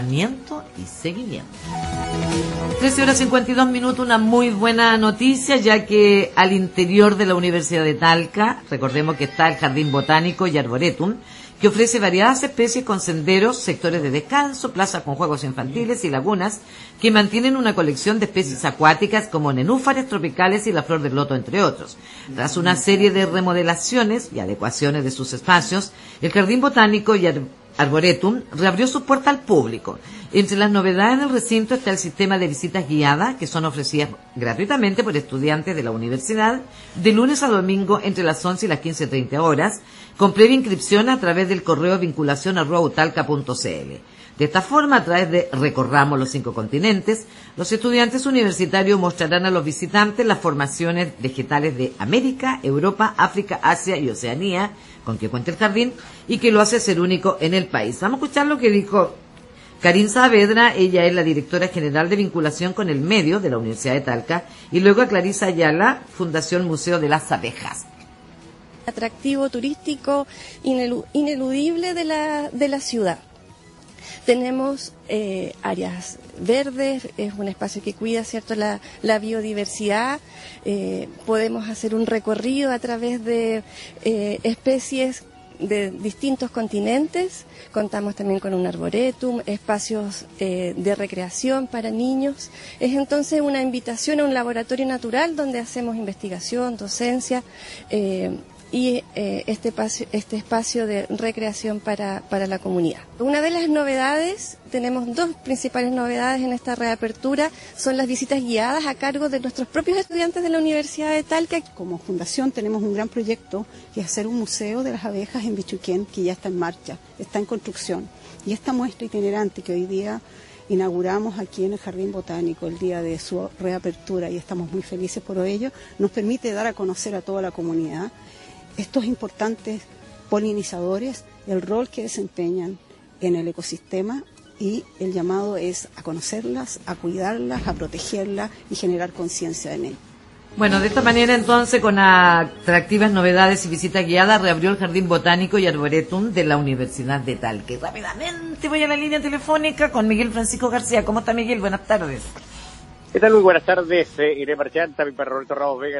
y seguimiento. 13:52, una muy buena noticia, ya que al interior de la Universidad de Talca, recordemos que está el Jardín Botánico y Arboretum, que ofrece variadas especies con senderos, sectores de descanso, plazas con juegos infantiles y lagunas, que mantienen una colección de especies acuáticas como nenúfares tropicales y la flor del loto, entre otros. Tras una serie de remodelaciones y adecuaciones de sus espacios, el Jardín Botánico y Arboretum reabrió sus puertas al público. Entre las novedades del recinto está el sistema de visitas guiadas, que son ofrecidas gratuitamente por estudiantes de la universidad de lunes a domingo entre las 11 y las 15:30 horas, con previa inscripción a través del correo vinculación@utalca.cl. De esta forma, a través de Recorramos los 5 continentes, los estudiantes universitarios mostrarán a los visitantes las formaciones vegetales de América, Europa, África, Asia y Oceanía, con que cuenta el jardín y que lo hace ser único en el país. Vamos a escuchar lo que dijo Karin Saavedra. Ella es la directora general de vinculación con el medio de la Universidad de Talca, y luego a Clarisa Ayala, Fundación Museo de las Abejas. Atractivo turístico ineludible de la ciudad. Tenemos áreas verdes, es un espacio que cuida, ¿cierto?, la biodiversidad. Podemos hacer un recorrido a través de especies de distintos continentes. Contamos también con un arboretum, espacios de recreación para niños. Es entonces una invitación a un laboratorio natural donde hacemos investigación, docencia, y este espacio de recreación para la comunidad. Una de las novedades, tenemos 2 principales novedades en esta reapertura, son las visitas guiadas a cargo de nuestros propios estudiantes de la Universidad de Talca. Como fundación tenemos un gran proyecto, que es hacer un museo de las abejas en Bichuquén, que ya está en marcha, está en construcción. Y esta muestra itinerante que hoy día inauguramos aquí en el Jardín Botánico, el día de su reapertura, y estamos muy felices por ello, nos permite dar a conocer a toda la comunidad estos importantes polinizadores, el rol que desempeñan en el ecosistema, y el llamado es a conocerlas, a cuidarlas, a protegerlas y generar conciencia en ello. Bueno, de esta manera entonces, con atractivas novedades y visitas guiadas, reabrió el Jardín Botánico y Arboretum de la Universidad de Talca. Y rápidamente voy a la línea telefónica con Miguel Francisco García. ¿Cómo está, Miguel? Buenas tardes. ¿Qué tal? Muy buenas tardes, Irene Marchanta, mi perro Roberto Ramos Vega.